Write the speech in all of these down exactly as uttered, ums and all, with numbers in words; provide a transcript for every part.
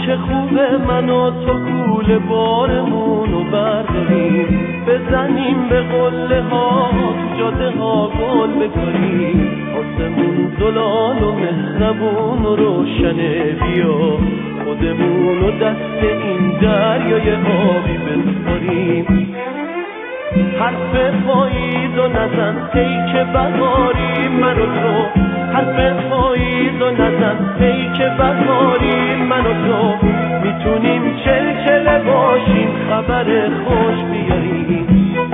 چه خوبه من و تو کوله بارمونو برداریم، بزنیم به قله ها تو جاده ها گل بکاریم، آسمون زلال و مهربون و روشنه، بیا خودمونو دست این دریای آبی بسپاریم. حرف پاییز و نزن ای که بهاری من و تو، حرف پاییز و نزن ای که بهاری من و تو، میتونیم چلچله باشیم خبر خوش بیاریم.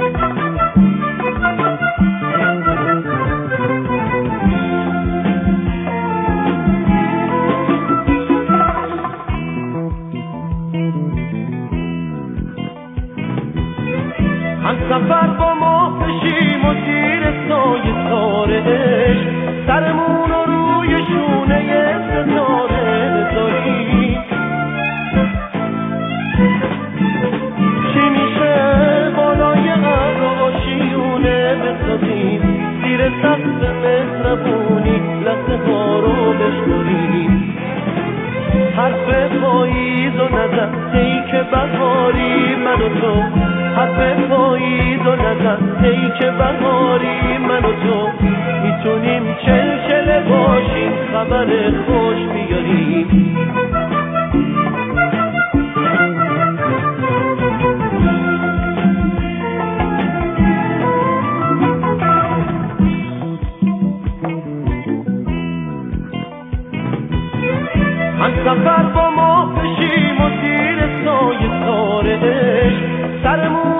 هم سفر با ما بشیم و زیر سایه تار عشق، سرمون رو روی شونه ستاره بذاریم. چی میشه بالای ابر و آشیونه بسازیم، زیر سقف مهربونی لحظه ها رو بشماریم. حرف پاییز و نزن ای که بهاری من و تو، حرف پاییز و نزن ای که بهاری من و تو، میتونیم چلچله باشیم خبر خوش بیاریم. هم سفر با ما بشیم و زیر سایه تار عشق، سرمون